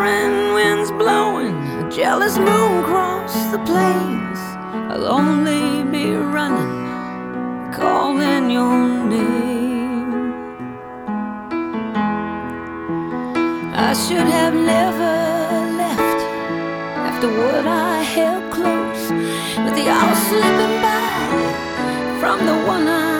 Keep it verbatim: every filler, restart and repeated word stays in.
roaring winds blowing, a jealous moon across the plains. I'll only be running, calling your name. I should have never left after what I held close, but the hours slipping by from the one I